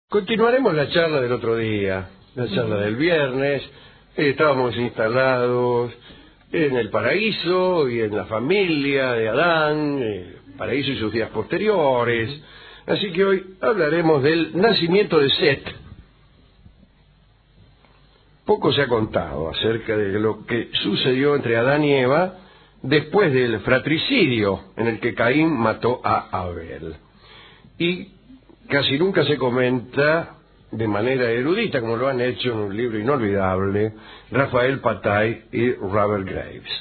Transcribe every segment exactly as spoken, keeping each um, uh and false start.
Continuaremos la charla del otro día, la charla del viernes. Eh, estábamos instalados en el paraíso y en la familia de Adán, el paraíso y sus días posteriores. Así que hoy hablaremos del nacimiento de Set. Poco se ha contado acerca de lo que sucedió entre Adán y Eva después del fratricidio en el que Caín mató a Abel. Y casi nunca se comenta de manera erudita, como lo han hecho en un libro inolvidable Rafael Patai y Robert Graves.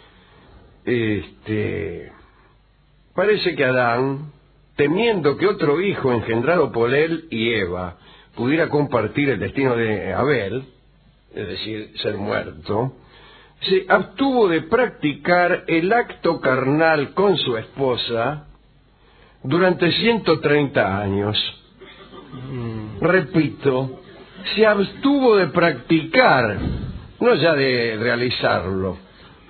Este, parece que Adán, temiendo que otro hijo engendrado por él y Eva pudiera compartir el destino de Abel, es decir, ser muerto, se abstuvo de practicar el acto carnal con su esposa durante ciento treinta años. Mm. Repito, se abstuvo de practicar, no ya de realizarlo.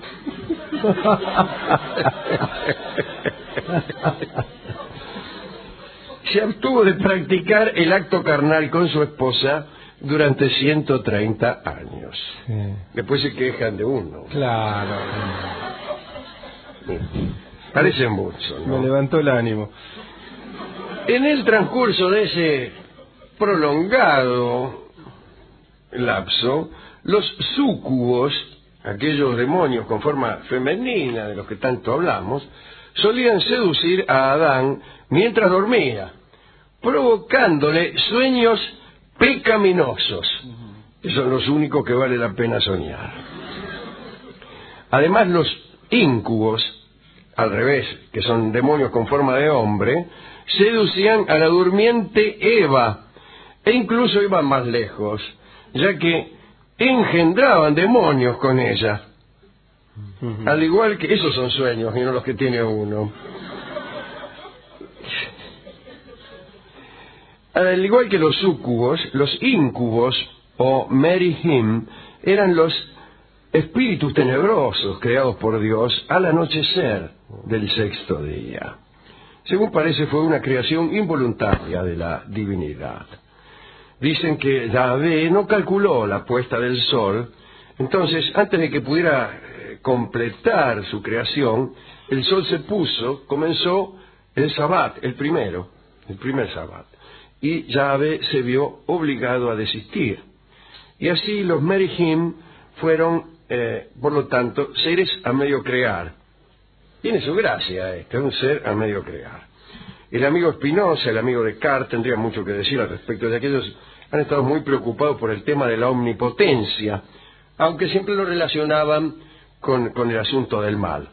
Se abstuvo de practicar el acto carnal con su esposa durante ciento treinta años. Sí. Después se quejan de uno. Claro. Sí. Parece mucho, ¿no? Me levantó el ánimo. En el transcurso de ese prolongado lapso, los súcubos, aquellos demonios con forma femenina de los que tanto hablamos, solían seducir a Adán mientras dormía, provocándole sueños pecaminosos, que son los únicos que vale la pena soñar. Además, los íncubos, al revés, que son demonios con forma de hombre, seducían a la durmiente Eva, e incluso iban más lejos, ya que engendraban demonios con ella. Uh-huh. Al igual que esos son sueños y no los que tiene uno. Al igual que los súcubos, los íncubos o merihim eran los espíritus tenebrosos creados por Dios al anochecer del sexto día. Según parece, fue una creación involuntaria de la divinidad. Dicen que Yahvé no calculó la puesta del sol, entonces antes de que pudiera completar su creación, el sol se puso, comenzó el Sabbat, el primero, el primer Sabbat, y Yahvé se vio obligado a desistir. Y así los merihim fueron Eh, por lo tanto, seres a medio crear. Tiene su gracia este, un ser a medio crear. El amigo Spinoza, el amigo Descartes, tendría mucho que decir al respecto de aquellos han estado muy preocupados por el tema de la omnipotencia, aunque siempre lo relacionaban con, con el asunto del mal.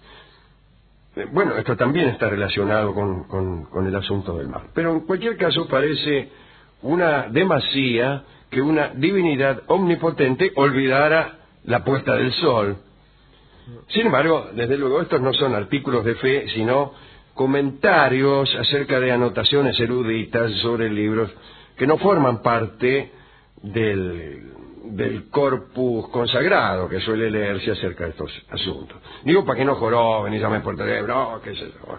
Eh, bueno, esto también está relacionado con, con, con el asunto del mal. Pero en cualquier caso parece una demasía que una divinidad omnipotente olvidara la puesta del sol. Sin embargo, desde luego, estos no son artículos de fe, sino comentarios acerca de anotaciones eruditas sobre libros que no forman parte del, del corpus consagrado que suele leerse acerca de estos asuntos. Digo para que no joroben y llamen por teléfono, qué sé yo.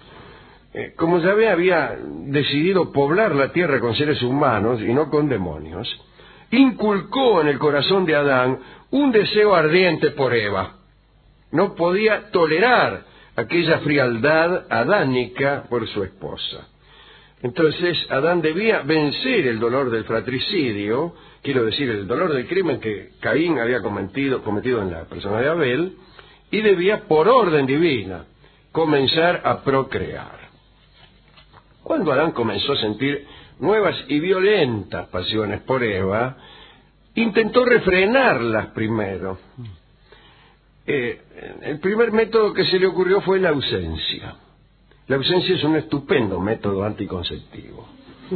Eh, como Yahvé había decidido poblar la tierra con seres humanos y no con demonios, inculcó en el corazón de Adán un deseo ardiente por Eva. No podía tolerar aquella frialdad adánica por su esposa. Entonces Adán debía vencer el dolor del fratricidio, quiero decir, el dolor del crimen que Caín había cometido, cometido en la persona de Abel, y debía, por orden divina, comenzar a procrear. Cuando Adán comenzó a sentir nuevas y violentas pasiones por Eva, intentó refrenarlas primero. Eh, el primer método que se le ocurrió fue la ausencia. La ausencia es un estupendo método anticonceptivo.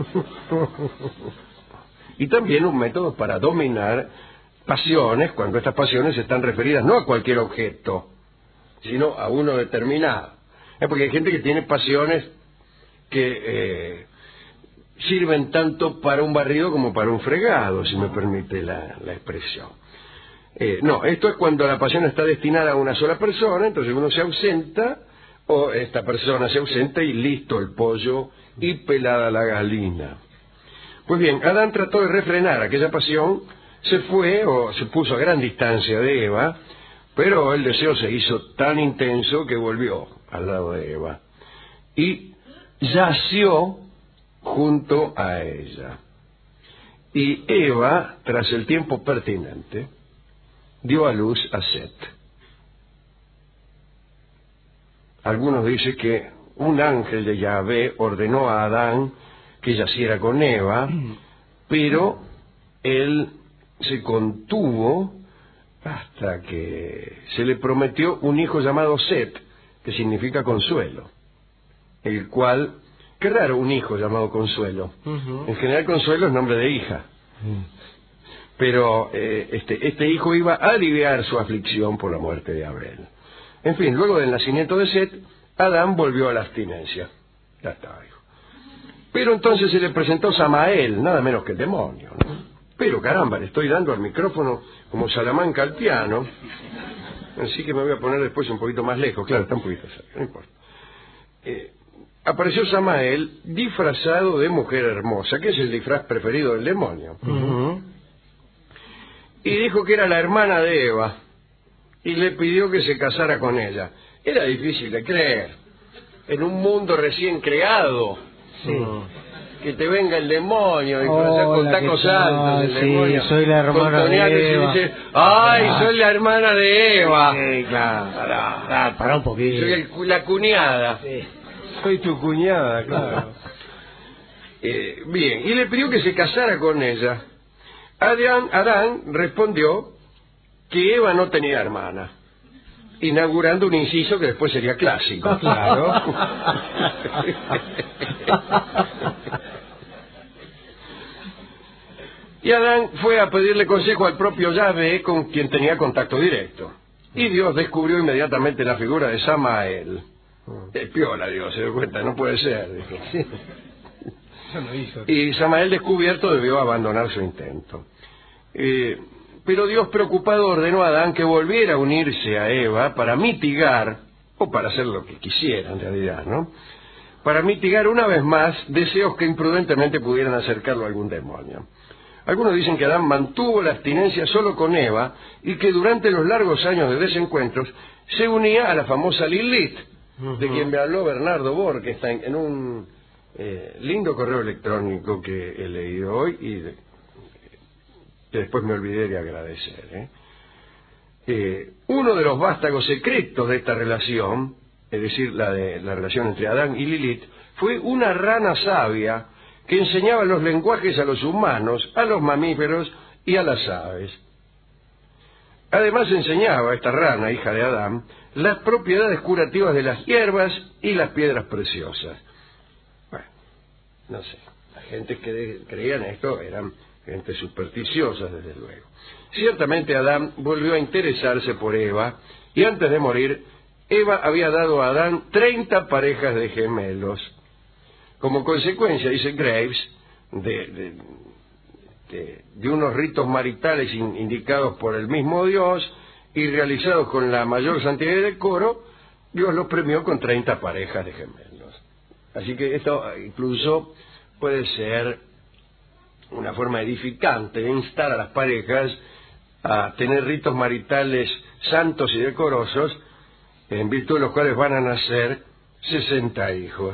Y también un método para dominar pasiones, cuando estas pasiones están referidas no a cualquier objeto, sino a uno determinado. Es porque hay gente que tiene pasiones que eh, sirven tanto para un barrido como para un fregado, si me permite la, la expresión. Eh, no, esto es cuando la pasión está destinada a una sola persona, entonces uno se ausenta, o esta persona se ausenta y listo el pollo y pelada la gallina. Pues bien, Adán trató de refrenar aquella pasión, se fue o se puso a gran distancia de Eva, pero el deseo se hizo tan intenso que volvió al lado de Eva y yació junto a ella. Y Eva, tras el tiempo pertinente, dio a luz a Set. Algunos dicen que un ángel de Yahvé ordenó a Adán que yaciera con Eva, pero él se contuvo hasta que se le prometió un hijo llamado Set, que significa consuelo, el cual... Qué raro un hijo llamado Consuelo. Uh-huh. En general Consuelo es nombre de hija. Uh-huh. Pero eh, este, este hijo iba a aliviar su aflicción por la muerte de Abel. En fin, luego del nacimiento de Set, Adán volvió a la abstinencia. Ya estaba, hijo. Pero entonces se le presentó Samael, nada menos que el demonio, ¿no? Pero caramba, le estoy dando al micrófono como Salamanca al piano, así que me voy a poner después un poquito más lejos. Claro, está un poquito cerca, no importa. Eh, Apareció Samael disfrazado de mujer hermosa, que es el disfraz preferido del demonio. Uh-huh. Y dijo que era la hermana de Eva, y le pidió que se casara con ella. Era difícil de creer, en un mundo recién creado, sí. Que te venga el demonio, disfrazado con tacos altos, el sí, demonio, soy la hermana de Eva. Y dice, ¡ay, ah. soy la hermana de Eva! Sí, claro, claro, claro, para un poquito. Soy el, la cuñada. Sí. Soy tu cuñada, claro. eh, bien, y le pidió que se casara con ella. Adán, Adán respondió que Eva no tenía hermana, inaugurando un inciso que después sería clásico. Claro. Y Adán fue a pedirle consejo al propio Yahvé, con quien tenía contacto directo. Y Dios descubrió inmediatamente la figura de Samael. Es piola, Dios, se dio cuenta, no puede ser, dijo. Y Samael descubierto debió abandonar su intento. Eh, pero Dios preocupado ordenó a Adán que volviera a unirse a Eva para mitigar, o para hacer lo que quisiera en realidad, ¿no? Para mitigar una vez más deseos que imprudentemente pudieran acercarlo a algún demonio. Algunos dicen que Adán mantuvo la abstinencia solo con Eva y que durante los largos años de desencuentros se unía a la famosa Lilith, de quien me habló Bernardo Bor, que está en, en un eh, lindo correo electrónico que he leído hoy y de, que después me olvidé de agradecer. ¿eh? Eh, uno de los vástagos secretos de esta relación, es decir, la de la relación entre Adán y Lilith, fue una rana sabia que enseñaba los lenguajes a los humanos, a los mamíferos y a las aves. Además enseñaba a esta rana, hija de Adán, las propiedades curativas de las hierbas y las piedras preciosas. Bueno, no sé, la gente que creía en esto eran gente supersticiosa, desde luego. Ciertamente Adán volvió a interesarse por Eva, y antes de morir, Eva había dado a Adán treinta parejas de gemelos. Como consecuencia, dice Graves, de... de De, de unos ritos maritales in, indicados por el mismo Dios y realizados con la mayor santidad y decoro, Dios los premió con treinta parejas de gemelos. Así que esto incluso puede ser una forma edificante de instar a las parejas a tener ritos maritales santos y decorosos, en virtud de los cuales van a nacer sesenta hijos.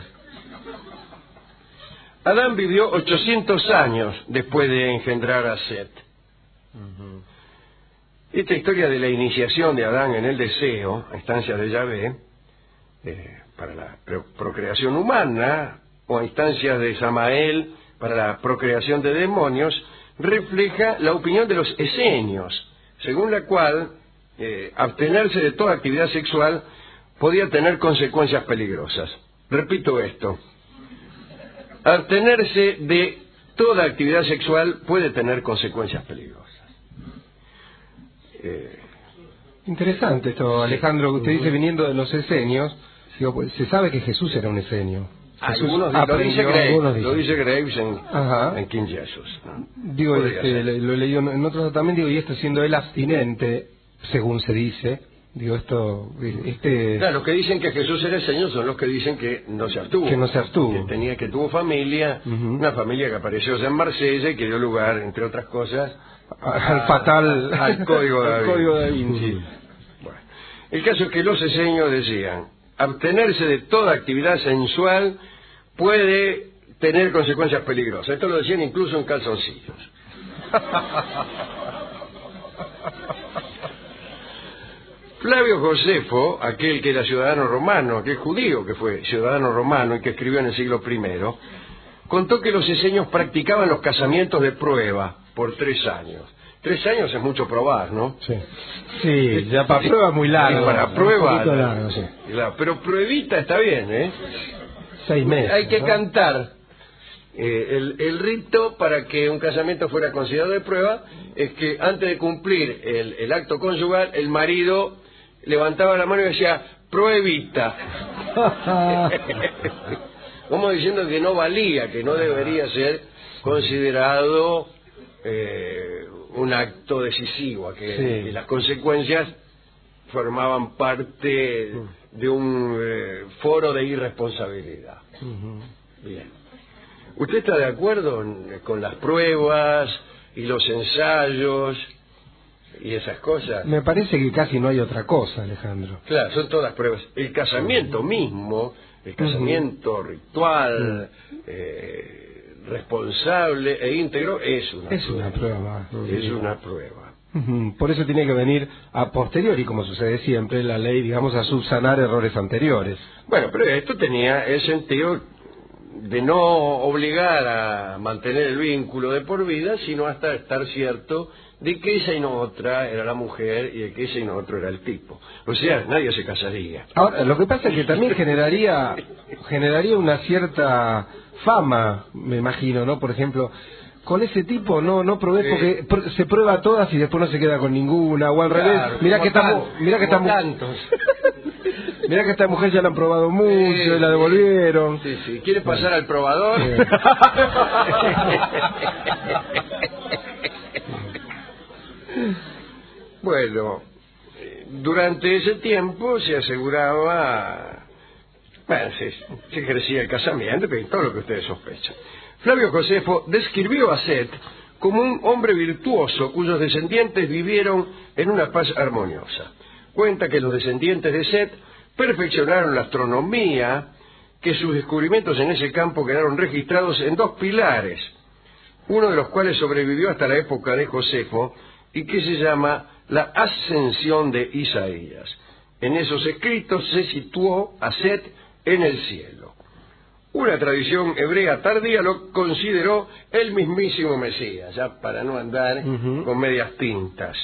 Adán vivió ochocientos años después de engendrar a Set. Uh-huh. Esta historia de la iniciación de Adán en el deseo, a instancias de Yahvé, eh, para la procreación humana, o a instancias de Samael para la procreación de demonios, refleja la opinión de los esenios, según la cual eh, abstenerse de toda actividad sexual podía tener consecuencias peligrosas. Repito esto. Abstenerse de toda actividad sexual puede tener consecuencias peligrosas. Eh... Interesante esto, Alejandro, que usted dice viniendo de los esenios. Digo, pues, se sabe que Jesús era un esenio. Algunos lo dice Graves, lo dice Graves en, en King Jesus. ¿no? Digo, este, lo he leído en otros también, digo, y esto siendo él abstinente, según se dice, Digo, esto, este... Claro, los que dicen que Jesús era el Señor son los que dicen que no se abstuvo. Que no se abstuvo. Que tenía, que tuvo familia, uh-huh. una familia que apareció en Marsella y que dio lugar, entre otras cosas, al fatal... al Código de Da Vinci. Código de Da Vinci. Uh-huh. Bueno, el caso es que los eseños decían, abstenerse de toda actividad sensual puede tener consecuencias peligrosas. Esto lo decían incluso en calzoncillos. Flavio Josefo, aquel que era ciudadano romano, aquel judío que fue ciudadano romano y que escribió en el siglo primero, contó que los eseños practicaban los casamientos de prueba por tres años. Tres años es mucho probar, ¿no? Sí, sí, ya para prueba muy largo. Sí, para prueba. Largo, sí. Claro, pero pruebita está bien, ¿eh? Seis meses. Hay que ¿no? cantar. Eh, el, el rito para que un casamiento fuera considerado de prueba es que antes de cumplir el, el acto conyugal, el marido levantaba la mano y decía, pruebita. Como diciendo que no valía, que no debería ser considerado eh, un acto decisivo, que, sí. que las consecuencias formaban parte de un eh, foro de irresponsabilidad. Uh-huh. Bien. ¿Usted está de acuerdo con las pruebas y los ensayos y esas cosas? Me parece que casi no hay otra cosa, Alejandro. Claro, son todas pruebas. El casamiento mismo, el casamiento uh-huh. ritual, uh-huh. eh, responsable e íntegro, es una es prueba. Una prueba. Es una prueba. Uh-huh. Por eso tiene que venir a posteriori, como sucede siempre, la ley, digamos, a subsanar errores anteriores. Bueno, pero esto tenía el sentido de no obligar a mantener el vínculo de por vida, sino hasta estar cierto de que esa y no otra era la mujer y de que ese y no otro era el tipo. O sea, nadie se casaría. Ahora, lo que pasa es que también generaría generaría una cierta fama, me imagino, ¿no? Por ejemplo, con ese tipo no no probé porque pr se prueba todas y después no se queda con ninguna, o al claro, revés, mirá que estamos, mirá que estamos tantos. Mirá que esta mujer ya la han probado mucho sí, y la devolvieron. Sí, sí. ¿Quiere pasar al probador? Sí. Bueno, durante ese tiempo se aseguraba, bueno, se, se ejercía el casamiento, pero todo lo que ustedes sospechan. Flavio Josefo describió a Set como un hombre virtuoso cuyos descendientes vivieron en una paz armoniosa. Cuenta que los descendientes de Set perfeccionaron la astronomía, que sus descubrimientos en ese campo quedaron registrados en dos pilares, uno de los cuales sobrevivió hasta la época de Josefo y que se llama la Ascensión de Isaías. En esos escritos se situó a Set en el cielo. Una tradición hebrea tardía lo consideró el mismísimo Mesías, ya para no andar uh-huh. con medias tintas.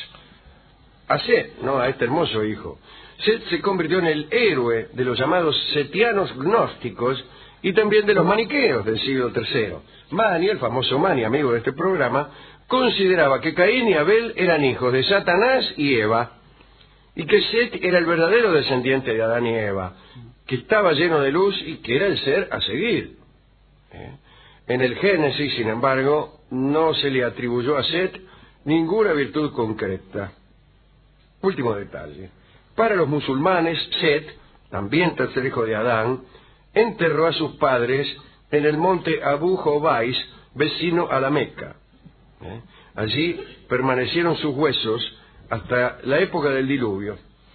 A Set, no a este hermoso hijo. Set se convirtió en el héroe de los llamados setianos gnósticos y también de los maniqueos del siglo tercero. Mani, el famoso Mani, amigo de este programa, consideraba que Caín y Abel eran hijos de Satanás y Eva, y que Set era el verdadero descendiente de Adán y Eva, que estaba lleno de luz y que era el ser a seguir. ¿Eh? En el Génesis, sin embargo, no se le atribuyó a Set ninguna virtud concreta. Último detalle. Para los musulmanes, Set, también tercer hijo de Adán, enterró a sus padres en el monte Abu Jobais, vecino a la Meca. ¿Eh? Allí permanecieron sus huesos hasta la época del diluvio,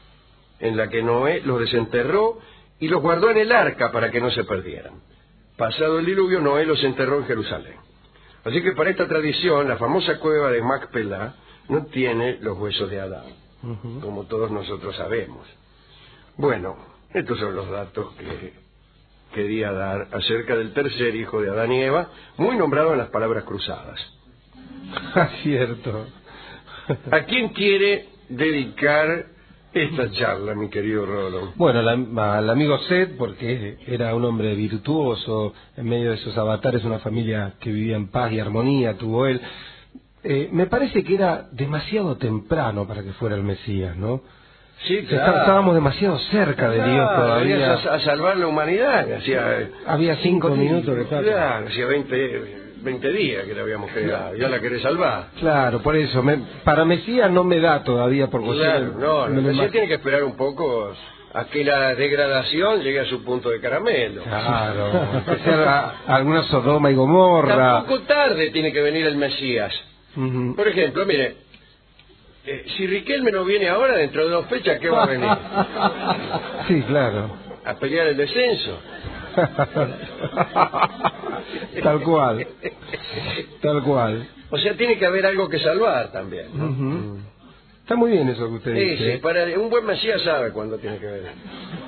en la que Noé los desenterró y los guardó en el arca para que no se perdieran. Pasado el diluvio, Noé los enterró en Jerusalén. Así que para esta tradición, la famosa cueva de Macpelá no tiene los huesos de Adán, uh-huh. como todos nosotros sabemos. Bueno, estos son los datos que quería dar acerca del tercer hijo de Adán y Eva, muy nombrado en las palabras cruzadas. Cierto. ¿A quién quiere dedicar esta charla, mi querido Rolo? Bueno, la, al amigo Set, porque era un hombre virtuoso, en medio de sus avatares, una familia que vivía en paz y armonía, tuvo él. Eh, me parece que era demasiado temprano para que fuera el Mesías, ¿no? Sí, claro. Estábamos demasiado cerca de claro, Dios todavía. A, a salvar la humanidad. Hacía, Había cinco, cinco minutos de Claro, hacía veinte, veinte días que la habíamos creado, ya la querés salvar. Claro, por eso. Me, para Mesías no me da todavía por Claro, no, me no, lo Mesías imag- tiene que esperar un poco a que la degradación llegue a su punto de caramelo. Claro, que sea alguna Sodoma y Gomorra. Tampoco tarde tiene que venir el Mesías. Ujú. Por ejemplo, mire, eh, si Riquelme no viene ahora, dentro de dos fechas, ¿qué va a venir? Sí, claro. ¿A pelear el descenso? Tal cual. Tal cual. O sea, tiene que haber algo que salvar también, ¿no? Ujú. Está muy bien eso que usted Sí, dice. sí, para un buen Mesías sabe cuándo tiene que venir.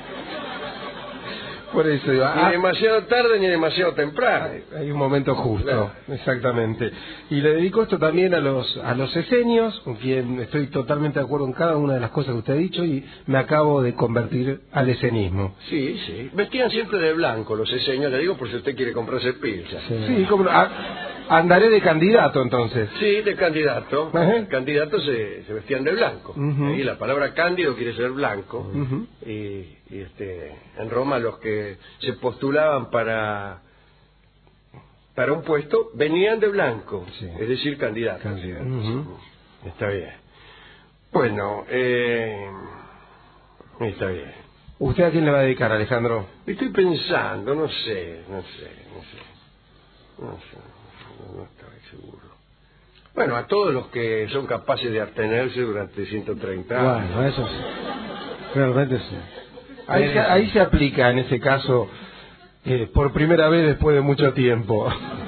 Por eso digo, Ni ah, demasiado tarde ni demasiado temprano. hay un momento justo, Claro. exactamente. Y le dedico esto también a los a los esenios, con quien estoy totalmente de acuerdo en cada una de las cosas que usted ha dicho, y me acabo de convertir al esenismo. Sí, sí. Vestían siempre de blanco los eseños, le digo por si usted quiere comprarse pilcha. Sí, como no, a- andaré de candidato entonces. Sí, de candidato. Ajá. Candidatos se, se vestían de blanco. Ujú. Y la palabra cándido quiere ser blanco. Ujú. y, y, este, en Roma los que se postulaban para para un puesto venían de blanco, Sí. es decir, candidatos. Candidatos. Ujú. Está bien. Bueno, eh, está bien. ¿Usted a quién le va a dedicar, Alejandro? Estoy pensando, no sé, no sé, no sé. No sé, no, no estoy seguro. Bueno, a todos los que son capaces de abstenerse durante ciento treinta años. Bueno, eso sí. Realmente sí. Ahí se, ahí se aplica en ese caso, eh, por primera vez después de mucho tiempo.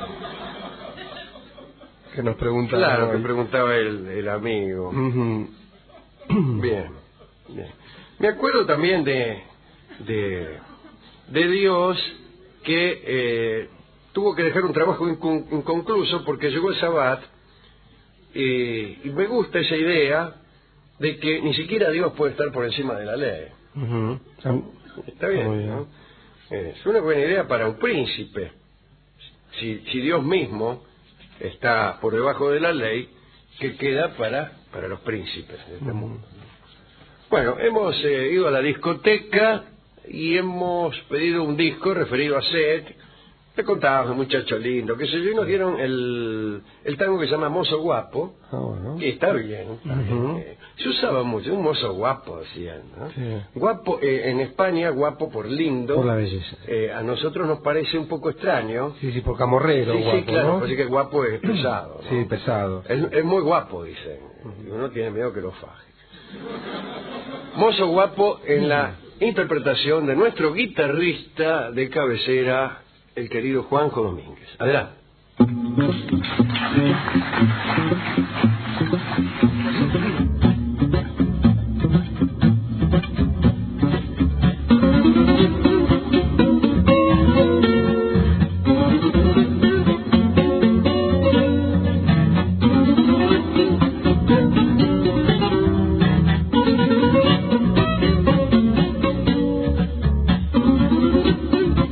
Que nos pregunta. Claro, que preguntaba el, el amigo. Ujú. Bien, bien. Me acuerdo también de de, de Dios que eh, tuvo que dejar un trabajo incon- inconcluso porque llegó el Sabbat y, y me gusta esa idea de que ni siquiera Dios puede estar por encima de la ley. Ujú. Está bien, Muy bien. ¿no? Es una buena idea para un príncipe. Si, si Dios mismo está por debajo de la ley, ¿qué queda para, para los príncipes de este mundo? Bueno, hemos eh, ido a la discoteca y hemos pedido un disco referido a Seth. Le contábamos, muchacho lindo, qué sé yo, y nos dieron el, el tango que se llama Mozo Guapo, Ah, bueno. que está bien. Está bien. Ujú. Eh, se usaba mucho, un mozo guapo, decían, ¿no? Sí. Guapo, eh, en España, guapo por lindo. Por la belleza. Eh, a nosotros nos parece un poco extraño. Sí, sí, por camorrero, Sí, sí, guapo, claro, ¿no? parece que guapo es pesado, ¿no? Sí, pesado. Es, es muy guapo, dicen. Y uno tiene miedo que lo faje. Mozo guapo en la interpretación de nuestro guitarrista de cabecera, el querido Juanjo Domínguez. Adelante.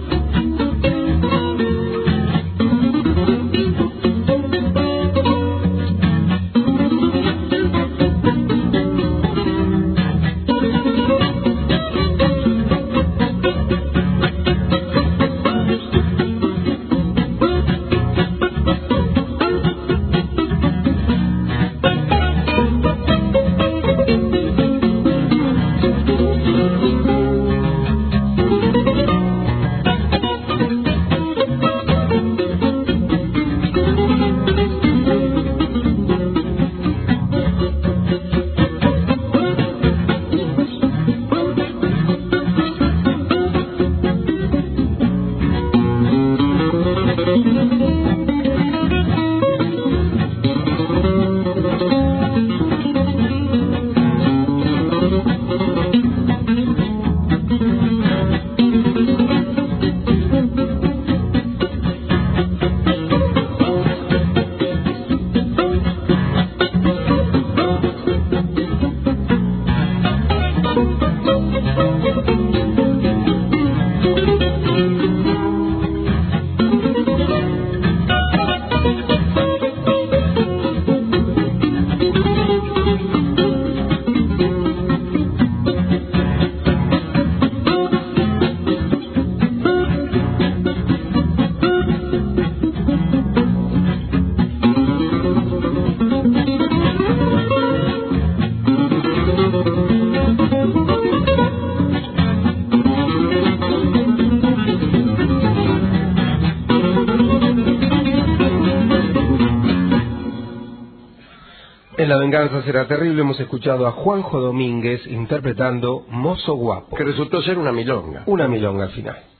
Thank En La venganza será terrible hemos escuchado a Juanjo Domínguez interpretando Mozo Guapo. Que resultó ser una milonga. Una milonga al final.